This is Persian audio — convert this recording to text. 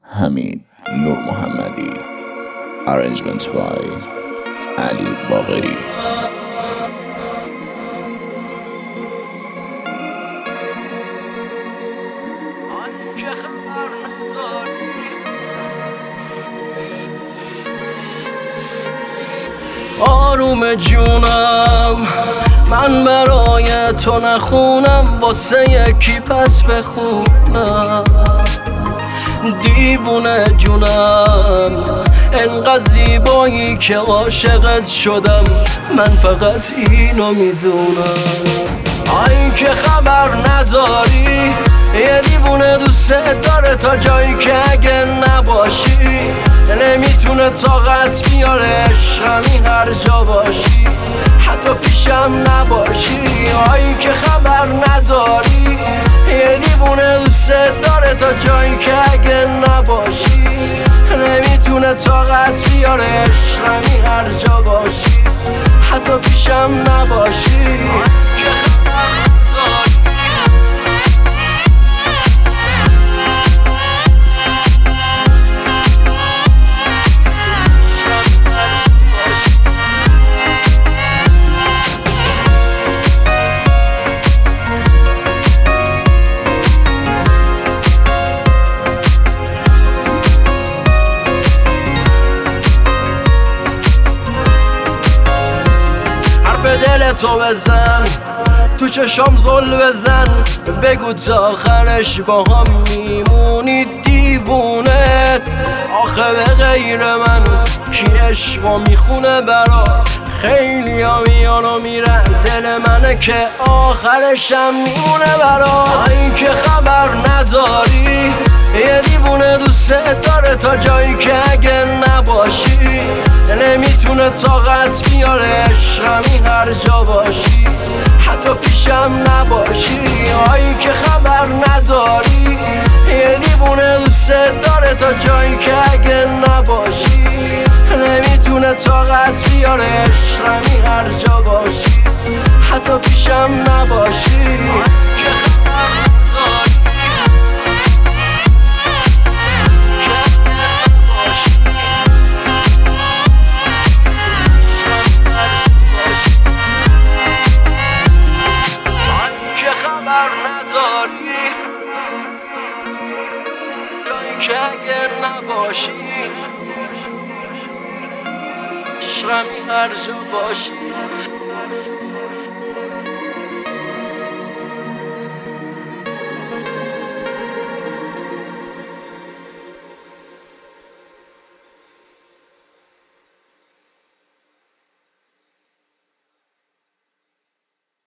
حمید نور محمدی. Arrangement by علی باقری. آروم جونم، من برای تو نخونم، واسه یکی پس بخونم. دیوونه جونم، انقدر زیبایی که عاشقت شدم، من فقط اینو میدونم. آی که خبر نداری، یه دیوونه دوست داره تا جایی که اگه نباشی نمیتونه طاقت بیاره عشقمی هر جا باشی، حتی پیشم نباشی. آی که خبر نداری، یه دیوونه دوست داره تا جایی که اگه نباشی نمیتونه طاقت بیاره عشقمی هر جا باشی، حتی پیشم نباشی. به دل تو بزن، تو چشام زل بزن، بگو تا آخرش با هم میمونی دیوونه. آخه به غیر من کی عشقو میخونه برا؟ خیلی ها میان و میرن، دل منه که آخرشم میمونه برا. این که خبر نداری، یه دیوونه دوست داره تا جایی که اگه نباشی نمیتونه طاقت بیاره عشقمی هر جا باشی، حتی پیشم نباشی. آی که خبر نداری، یه دیوونه دوست داره تا جایی که اگه نباشی نمیتونه طاقت بیاره عشقمی هر جا باشی، حتی پیشم نباشی. که اگر نباشی عشقمی هر جا باشی.